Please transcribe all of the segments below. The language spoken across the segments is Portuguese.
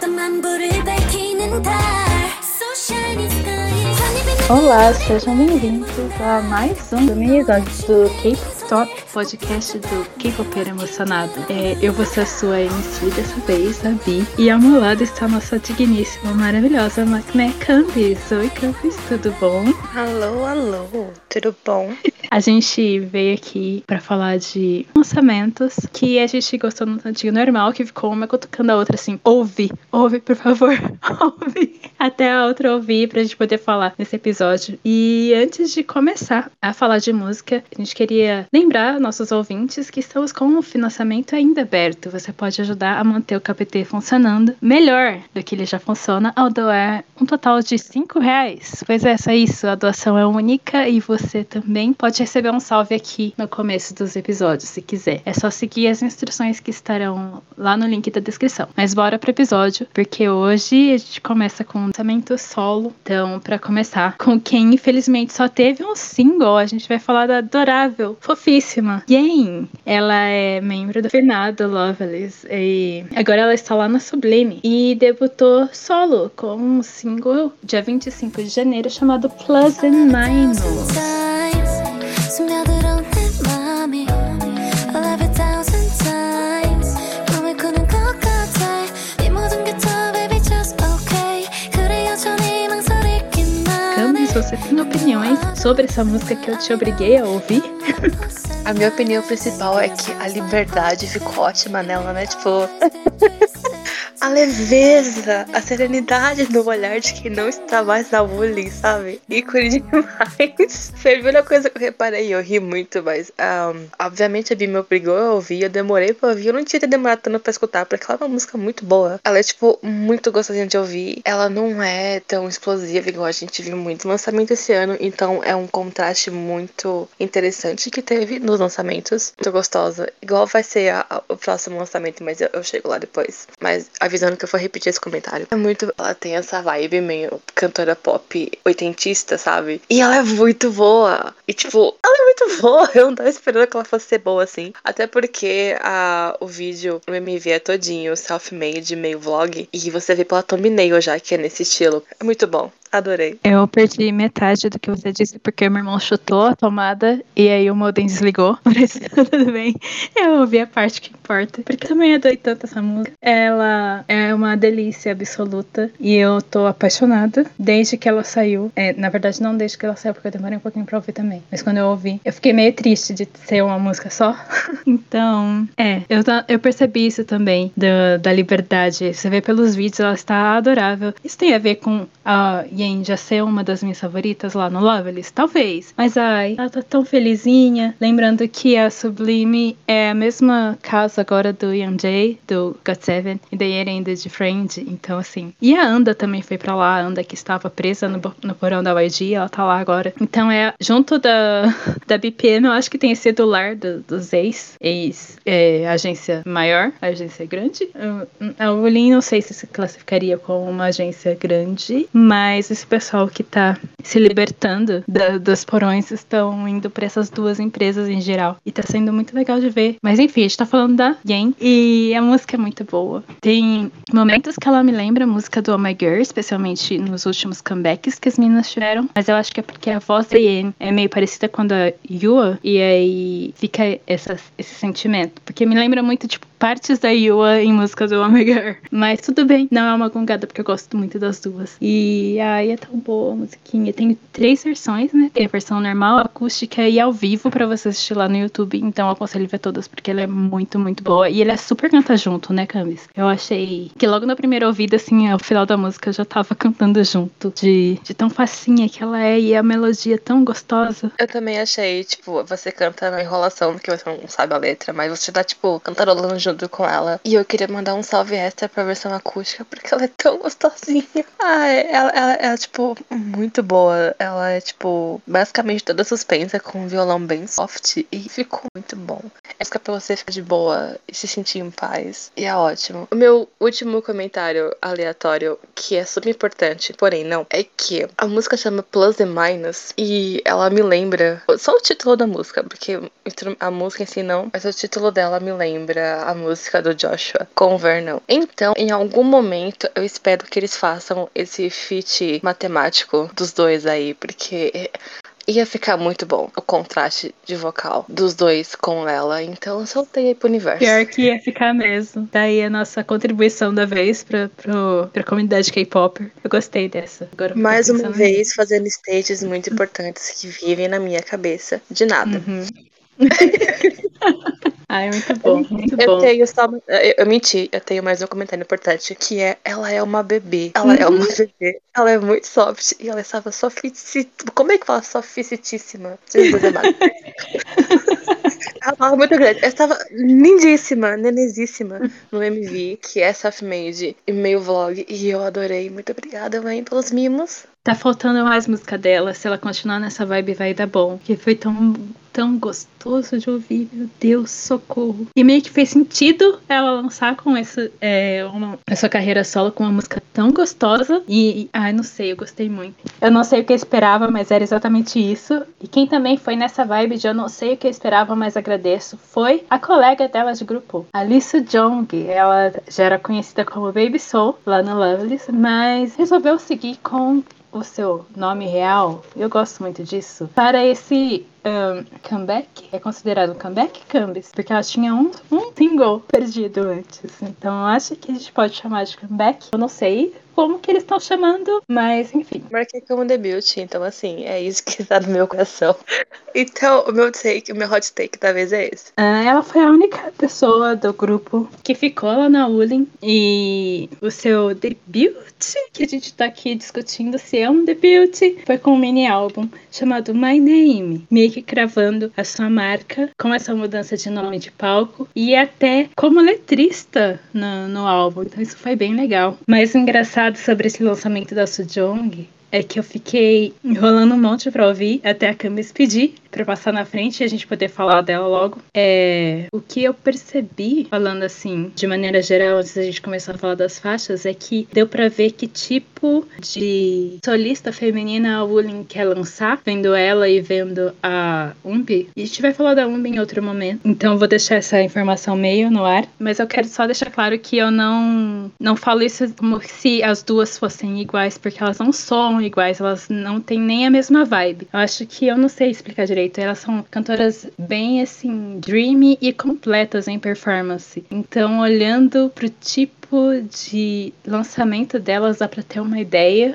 Olá, sejam bem-vindos a mais um episódio do K-Pop Podcast do K-Popeiro Emocionado. Eu vou ser a sua MC dessa vez, a Bi, e ao meu lado está a nossa digníssima, maravilhosa Macné Campis. Oi, Campis, tudo bom? Alô, tudo bom? A gente veio aqui pra falar de lançamentos que a gente gostou no tantinho normal, que ficou uma cutucando a outra assim, ouve, por favor, ouve. Até a outra ouvir pra gente poder falar nesse episódio. E antes de começar a falar de música, a gente queria lembrar nossos ouvintes que estamos com o financiamento ainda aberto. Você pode ajudar a manter o KPT funcionando melhor do que ele já funciona ao doar um total de R$5. Pois é, só isso. A doação é única e você também pode receber um salve aqui no começo dos episódios, se quiser. É só seguir as instruções que estarão lá no link da descrição. Mas bora pro episódio, porque hoje a gente começa com um lançamento solo. Então, pra começar, com quem infelizmente só teve um single, a gente vai falar da adorável, fofíssima Yen. Ela é membro do finado Loveless e agora ela está lá na Sublime e debutou solo com um single dia 25 de janeiro chamado Plus and Minus. Você tem opiniões sobre essa música que eu te obriguei a ouvir? A minha opinião principal é que a liberdade ficou ótima nela, né? Tipo, a leveza, a serenidade no olhar de quem não está mais na bullying, sabe? Ícone demais. Foi a primeira coisa que eu reparei e eu ri muito, mas obviamente a Bi me obrigou a ouvir, eu demorei pra ouvir, eu não tinha demorado tanto pra escutar, porque ela é uma música muito boa. Ela é, tipo, muito gostosinha de ouvir. Ela não é tão explosiva igual a gente viu muito lançamento esse ano, então é um contraste muito interessante que teve nos lançamentos. Muito gostosa. Igual vai ser o próximo lançamento, mas eu chego lá depois. Mas avisando que eu vou repetir esse comentário. É muito... Ela tem essa vibe meio cantora pop oitentista, sabe? E ela é muito boa. E tipo, ela é muito boa. Eu não tava esperando que ela fosse ser boa assim. Até porque o vídeo, o MV é todinho self-made, meio vlog. E você vê pela thumbnail já que é nesse estilo. É muito bom. Adorei. Eu perdi metade do que você disse porque meu irmão chutou a tomada e aí o modem desligou. Mas tudo bem. Eu ouvi a parte que importa. Porque também adorei tanto essa música. Ela é uma delícia absoluta e eu tô apaixonada desde que ela saiu. Na verdade, não desde que ela saiu, porque eu demorei um pouquinho pra ouvir também. Mas quando eu ouvi, eu fiquei meio triste de ser uma música só. Então, eu percebi isso também da liberdade. Você vê pelos vídeos, ela está adorável. Isso tem a ver com a Yen já ser uma das minhas favoritas lá no Loveless? Talvez. Mas ela tá tão felizinha. Lembrando que a Sublime é a mesma casa agora do Youngjae, do GOT7 e da Yeren de Friend. Então, assim. E a Anda também foi pra lá. A Anda que estava presa no porão da YG, ela tá lá agora. Então, junto da BPM, eu acho que tem sido o lar dos agência maior, agência grande. A Ulin, não sei se classificaria como uma agência grande, mas esse pessoal que tá se libertando dos porões estão indo pra essas duas empresas em geral. E tá sendo muito legal de ver. Mas enfim, a gente tá falando da Yen e a música é muito boa. Tem momentos que ela me lembra a música do Oh My Girl, especialmente nos últimos comebacks que as meninas tiveram. Mas eu acho que é porque a voz da Yen é meio parecida com a da Yua. E aí fica esse sentimento. Porque me lembra muito, tipo, partes da Yua em músicas do Oh My Girl. Mas tudo bem, não é uma gongada porque eu gosto muito das duas. E é tão boa a musiquinha. Tem 3 versões, né? Tem a versão normal, acústica e ao vivo pra você assistir lá no YouTube. Então eu aconselho ver todas porque ela é muito, muito boa. E ele é super canta junto, né, Camis? Eu achei que logo na primeira ouvida, assim, ao final da música eu já tava cantando junto. De tão facinha que ela é e a melodia tão gostosa. Eu também achei, tipo, você canta na enrolação porque você não sabe a letra, mas você tá, tipo, cantarolando junto com ela. E eu queria mandar um salve extra pra versão acústica porque ela é tão gostosinha. é, tipo, muito boa. Ela é, tipo, basicamente toda suspensa com um violão bem soft e ficou muito bom. É música pra você ficar de boa e se sentir em paz. E é ótimo. O meu último comentário aleatório, que é super importante, porém não, é que a música chama Plus and Minus e ela me lembra só o título da música, porque a música em si não, mas o título dela me lembra a música do Joshua com o Vernon. Então, em algum momento, eu espero que eles façam esse feat matemático dos dois aí, porque ia ficar muito bom o contraste de vocal dos dois com ela. Então eu soltei aí pro universo. Pior que ia ficar mesmo. Daí a nossa contribuição da vez pra comunidade K-pop. Eu gostei dessa. Agora eu fiquei Mais uma pensando vez, fazendo stages muito importantes que vivem na minha cabeça. De nada. Uhum. Ai, muito Eu bom, menti, muito eu bom. tenho só. Eu menti, eu tenho mais um comentário importante, que é ela é uma bebê. Ela é uma Uhum. bebê. Ela é muito soft. E ela estava sofitíssima. Como é que fala sofitíssima? Jesus amado. Ela tava muito grande. Eu estava lindíssima, nenezíssima no MV, que é self-made e meio vlog. E eu adorei. Muito obrigada, mãe, pelos mimos. Tá faltando mais música dela. Se ela continuar nessa vibe, vai dar bom. Que foi tão gostoso de ouvir. Meu Deus, socorro. E meio que fez sentido ela lançar com essa carreira solo com uma música tão gostosa. Ai, não sei, eu gostei muito. Eu não sei o que eu esperava, mas era exatamente isso. E quem também foi nessa vibe de eu não sei o que eu esperava, mas agradeço, foi a colega dela de grupo, a Lee Soo-jong. Ela já era conhecida como Baby Soul lá no Lovelyz, mas resolveu seguir com o seu nome real, eu gosto muito disso, para esse comeback. É considerado um comeback, Cambis? Porque ela tinha um single perdido antes. Então eu acho que a gente pode chamar de comeback. Eu não sei como que eles estão chamando, mas enfim. Marquei como debut, então assim, é isso que tá no meu coração. Então, o meu hot take da vez é esse. Ela foi a única pessoa do grupo que ficou lá na Ulin e o seu debut, que a gente tá aqui discutindo se é um debut, foi com um mini álbum chamado My Name, meio que cravando a sua marca com essa mudança de nome de palco e até como letrista no álbum, então isso foi bem legal. Mas o engraçado sobre esse lançamento da Soo-jong é que eu fiquei enrolando um monte pra ouvir até a Camis pedir pra passar na frente e a gente poder falar dela logo. O que eu percebi, falando assim, de maneira geral, antes da gente começar a falar das faixas, é que deu pra ver que tipo de solista feminina a Wooling quer lançar, vendo ela e vendo a Umbi. E a gente vai falar da Umbi em outro momento, então eu vou deixar essa informação meio no ar, mas eu quero só deixar claro que eu não falo isso como se as duas fossem iguais, porque elas não são iguais, elas não têm nem a mesma vibe. Eu acho que eu não sei explicar direito. Elas são cantoras bem assim, dreamy e completas em performance. Então, olhando pro tipo de lançamento delas, dá pra ter uma ideia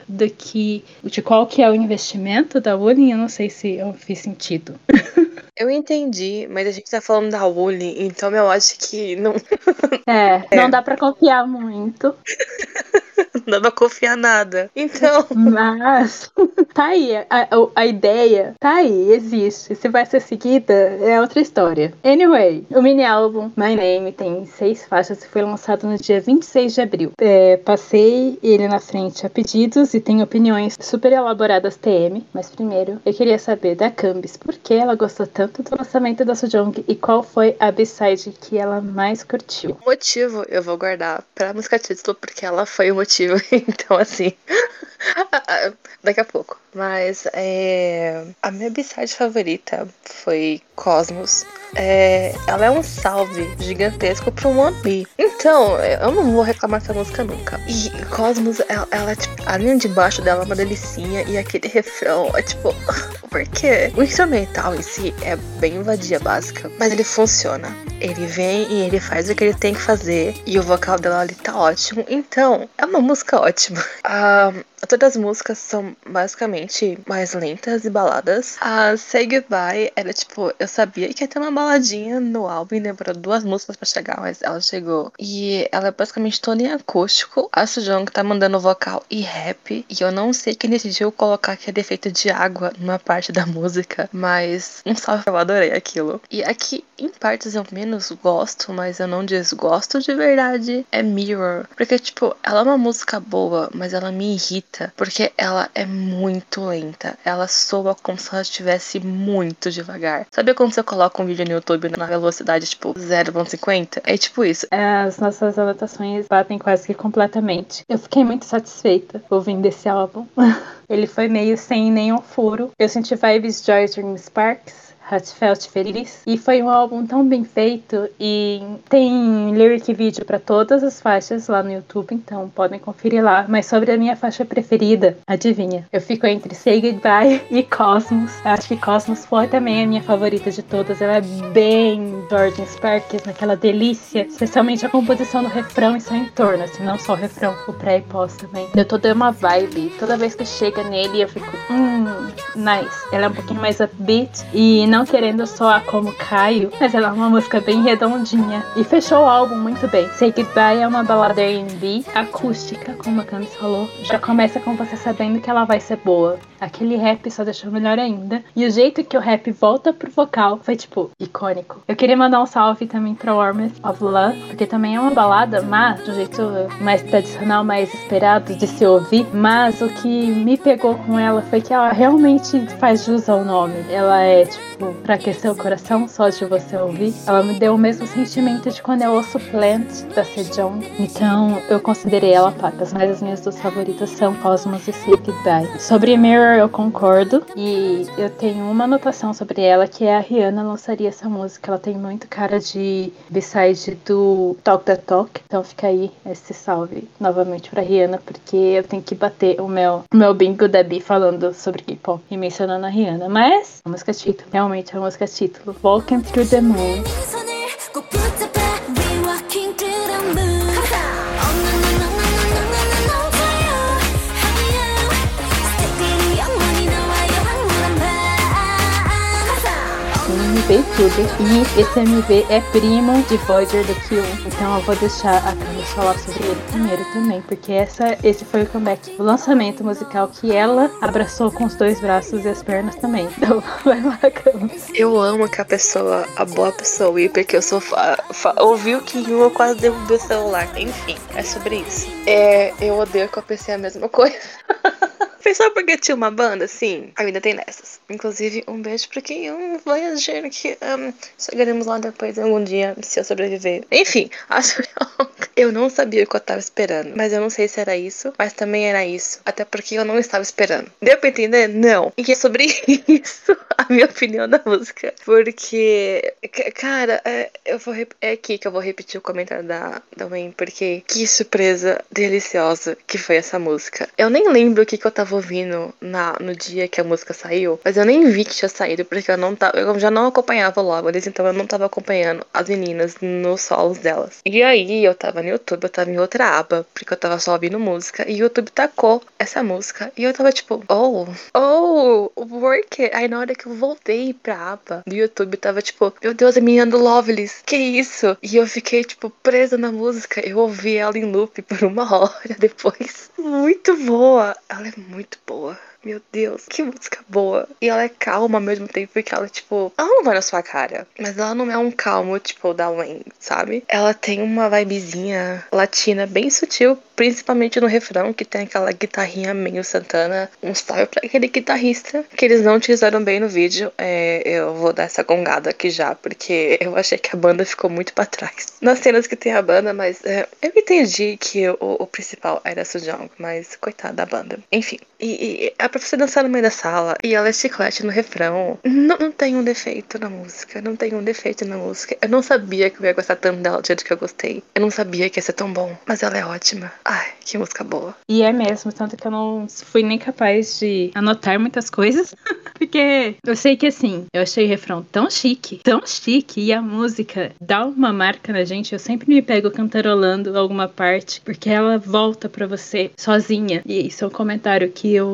de qual que é o investimento da Wooling. Eu não sei se eu fiz sentido. Eu entendi, mas a gente tá falando da Wooly, então eu acho que não. Não dá pra confiar muito. Não dá pra confiar nada. Então. Mas tá aí, a ideia tá aí, existe. Se vai ser seguida, é outra história. Anyway, o mini álbum My Name tem 6 faixas e foi lançado no dia 26 de abril. Passei ele na frente a pedidos e tem opiniões super elaboradas TM, mas primeiro eu queria saber da Cambis por que ela gostou tanto do lançamento da Soo-jong e qual foi a B-side que ela mais curtiu. O motivo eu vou guardar pra música título, porque ela foi o motivo. Então, assim. Daqui a pouco. Mas a minha B-side favorita foi Cosmos. Ela é um salve gigantesco pro One Me. Então, eu não vou reclamar dessa música nunca. E Cosmos, ela tipo, a linha de baixo dela é uma delicinha. E aquele refrão é tipo. Porque o instrumental em si é bem vadia básica, mas ele funciona. Ele vem e ele faz o que ele tem que fazer. E o vocal dela ali tá ótimo. Então, é uma música ótima. Todas as músicas são basicamente mais lentas e baladas. A Say Goodbye era tipo, eu sabia que ia ter uma baladinha no álbum, demorou 2 músicas pra chegar, mas ela chegou. E ela é basicamente toda em acústico. A Sejong tá mandando vocal e rap. E eu não sei quem decidiu colocar aquele efeito de água numa parte da música, mas um salve, eu adorei aquilo. E aqui, em partes eu menos gosto, mas eu não desgosto de verdade, é Mirror. Porque, tipo, ela é uma música boa, mas ela me irrita, porque ela é muito lenta. Ela soa como se ela estivesse muito devagar. Sabe quando você coloca um vídeo no YouTube na velocidade, tipo, 0,50? É tipo isso. As nossas anotações batem quase que completamente. Eu fiquei muito satisfeita ouvindo esse álbum. Ele foi meio sem nenhum furo. Eu senti vibes Joy Dream Sparks, Heartfelt Feliz. E foi um álbum tão bem feito. E tem lyric vídeo para todas as faixas lá no YouTube, então podem conferir lá. Mas sobre a minha faixa preferida, adivinha? Eu fico entre Say Goodbye e Cosmos. Eu acho que Cosmos foi também a minha favorita de todas. Ela é bem Jordan Sparks, naquela delícia. Especialmente a composição do refrão e seu entorno, assim, não só o refrão, o pré e pós também. Eu tô dando uma vibe. Toda vez que chega nele, eu fico, nice. Ela é um pouquinho mais upbeat e não querendo soar como Caio, mas ela é uma música bem redondinha. E fechou o álbum muito bem. Say Goodbye é uma balada R&B acústica, como a Camis falou. Já começa com você sabendo que ela vai ser boa. Aquele rap só deixou melhor ainda. E o jeito que o rap volta pro vocal foi, tipo, icônico. Eu queria mandar um salve também pra Warmth of Love, porque também é uma balada, mas de um jeito mais tradicional, mais esperado de se ouvir. Mas o que me pegou com ela foi que ela realmente faz jus ao nome. Ela é, tipo, pra aquecer o coração só de você ouvir. Ela me deu o mesmo sentimento de quando eu ouço Plant, da Sejong. Então, eu considerei ela pacas, mas as minhas 2 favoritas são Cosmos e Say Goodbye. Sobre Mirror, eu concordo. E eu tenho uma anotação sobre ela, que é a Rihanna lançaria essa música. Ela tem muito cara de B-side do Talk That Talk. Então fica aí esse salve novamente pra Rihanna, porque eu tenho que bater o meu bingo da Bi falando sobre K-pop e mencionando a Rihanna. Mas a música título, realmente é a música título. Walking Through the Moon. MV tudo. E esse MV é primo de Voyager do Q1. Então eu vou deixar a Camis falar sobre ele primeiro também, porque esse foi o comeback, o lançamento musical que ela abraçou com os 2 braços e as pernas também. Então vai lá, Camis. Eu amo que a boa pessoa ir, porque eu sou ouvi o Q1, eu quase derrubei o celular. Enfim, é sobre isso. Eu odeio que eu pensei a mesma coisa. Foi só porque tinha uma banda, sim. Ainda tem dessas. Inclusive, um beijo pra quem Voyager, que chegaremos lá depois algum dia, se eu sobreviver. Enfim, acho que eu não sabia o que eu tava esperando. Mas eu não sei se era isso, mas também era isso. Até porque eu não estava esperando. Deu pra entender? Não. E é sobre isso a minha opinião da música. Porque, cara, é aqui que eu vou repetir o comentário da Wayne, porque que surpresa deliciosa que foi essa música. Eu nem lembro o que eu tava ouvindo no dia que a música saiu, mas eu nem vi que tinha saído, porque eu já não acompanhava logo eles, então eu não tava acompanhando as meninas nos solos delas. E aí eu tava no YouTube, eu tava em outra aba, porque eu tava só ouvindo música, e o YouTube tacou essa música, e eu tava tipo, work it. Aí na hora que eu voltei pra aba do YouTube, tava tipo, meu Deus, a menina do Loveless, que isso? E eu fiquei tipo, presa na música, eu ouvi ela em loop por 1 hora depois. Muito boa, ela é muito boa. Meu Deus, que música boa. E ela é calma ao mesmo tempo, porque ela, tipo, ela não vai na sua cara, mas ela não é um calmo, tipo, da Wayne, sabe? Ela tem uma vibezinha latina bem sutil, principalmente no refrão, que tem aquela guitarrinha meio Santana, um style pra aquele guitarrista, que eles não utilizaram bem no vídeo. Eu vou dar essa gongada aqui já, porque eu achei que a banda ficou muito pra trás nas cenas que tem a banda, mas eu entendi que o principal era a Sejong, mas coitada da banda. Enfim, e a pra você dançar no meio da sala e ela é chiclete no refrão. Não tem um defeito na música. Não tem um defeito na música. Eu não sabia que eu ia gostar tanto dela do jeito que eu gostei. Eu não sabia que ia ser tão bom. Mas ela é ótima. Ai, que música boa. E é mesmo, tanto que eu não fui nem capaz de anotar muitas coisas. Porque eu sei que assim, eu achei o refrão tão chique. E a música dá uma marca na gente. Eu sempre me pego cantarolando alguma parte, porque ela volta pra você sozinha. E isso é um comentário que eu vou repetir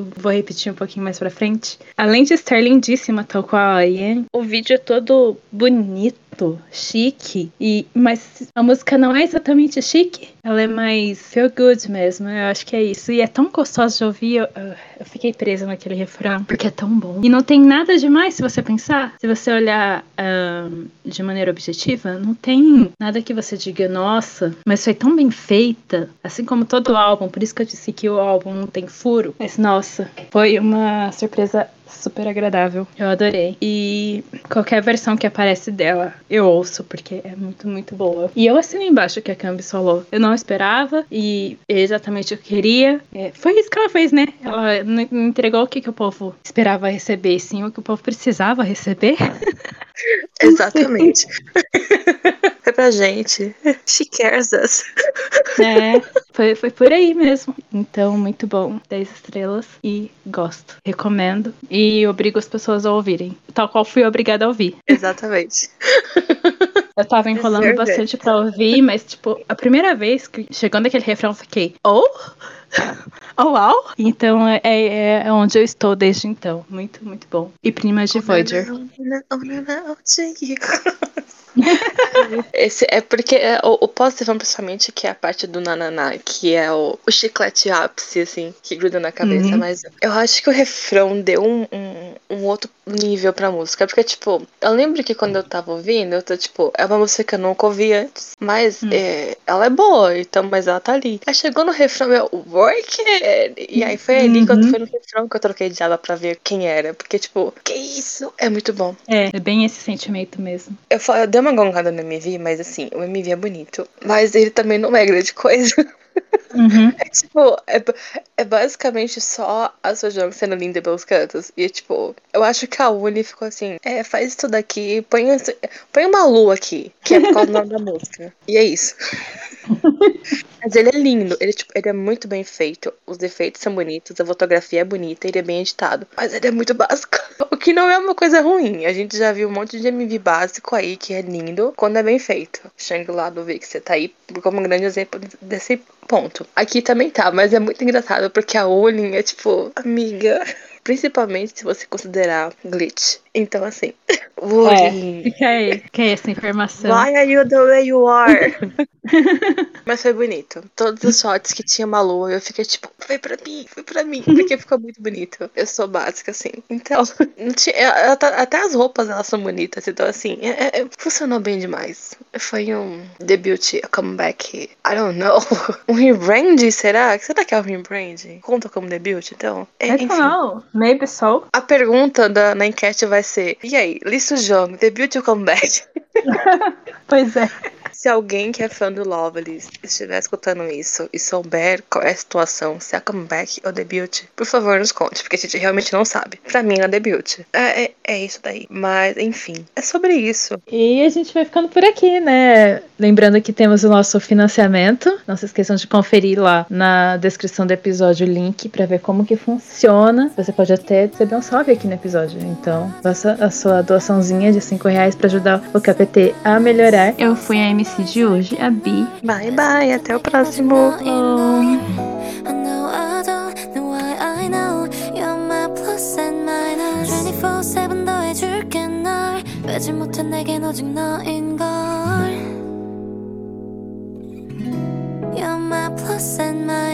repetir um pouquinho mais pra frente. Além de estar lindíssima, tal qual a Ian, o vídeo é todo bonito, chique, mas a música não é exatamente chique, ela é mais feel good mesmo, eu acho que é isso. E é tão gostoso de ouvir, eu fiquei presa naquele refrão, porque é tão bom. E não tem nada demais se você pensar, se você olhar de maneira objetiva, não tem nada que você diga, nossa, mas foi tão bem feita, assim como todo o álbum, por isso que eu disse que o álbum não tem furo, mas nossa, foi uma surpresa super agradável. Eu adorei. E qualquer versão que aparece dela, eu ouço, porque é muito, muito boa. E eu assino embaixo que a Cambi falou. Eu não esperava e é exatamente o que eu queria. Foi isso que ela fez, né? Ela não entregou o que o povo esperava receber, sim o que o povo precisava receber. Exatamente. Foi pra gente. She cares us. Foi por aí mesmo. Então, muito bom. 10 estrelas e gosto. Recomendo. E obrigo as pessoas a ouvirem. Tal qual fui obrigada a ouvir. Exatamente. Eu tava enrolando bastante pra ouvir, mas, tipo, a primeira vez que chegando aquele refrão, eu fiquei, oh, uau! Então é onde eu estou desde então. Muito, muito bom. E prima de Voyager. Esse é porque o Positive, principalmente, que é a parte do nananá, que é o chiclete ápice, assim, que gruda na cabeça. Mas eu acho que o refrão deu um outro nível pra música. Porque, tipo, eu lembro que quando eu tava ouvindo, eu tô, tipo, é uma música que eu nunca ouvi antes. Mas ela é boa, então, mas ela tá ali. Aí chegou no refrão, eu, work it! E aí foi ali, quando foi no refrão, que eu troquei de aba pra ver quem era. Porque, tipo, que isso? É muito bom. É bem esse sentimento mesmo. Eu dei uma gongada no MV, mas assim, o MV é bonito. Mas ele também não é grande coisa. É tipo, é basicamente só a Sojong sendo linda pelos cantos. E tipo, eu acho que a Uni ficou assim, faz isso daqui, põe uma lua aqui, que é por causa do nome da música. E é isso. Mas ele é lindo, ele é muito bem feito. Os efeitos são bonitos, a fotografia é bonita, ele é bem editado. Mas ele é muito básico. O que não é uma coisa ruim. A gente já viu um monte de MV básico aí que é lindo quando é bem feito. Shangri-La do Vic, você tá aí como um grande exemplo desse ponto. Aqui também tá, mas é muito engraçado porque a Olin é tipo, amiga. Principalmente se você considerar glitch. Então, assim. Fica aí essa informação. Why are you the way you are? Mas foi bonito. Todos os shots que tinha uma lua, eu fiquei tipo, foi pra mim, porque ficou muito bonito. Eu sou básica, assim. Então, não tinha, até as roupas elas são bonitas. Então, assim, funcionou bem demais. Foi um debut, a comeback, I don't know. Um rebrand, será? Será que é um rebrand? Conta como debut, então? I don't know. Maybe so. A pergunta na enquete vai ser: e aí, Lee Soo-jong, debut ou comeback? Pois é. Se alguém que é fã do Lovely estiver escutando isso e souber qual é a situação, se é comeback ou debut, por favor nos conte, porque a gente realmente não sabe. Pra mim é debut. É isso daí. Mas, enfim, é sobre isso. E a gente vai ficando por aqui, né? Lembrando que temos o nosso financiamento. Não se esqueçam de conferir lá na descrição do episódio o link pra ver como que funciona. Você pode até receber um salve aqui no episódio. Então, faça a sua doaçãozinha de R$5 pra ajudar o KPT a melhorar. Eu fui a MC de hoje, a Bi. Bye, bye. Até o próximo. 빼지 못해 내겐 오직 너인걸 You're my plus and my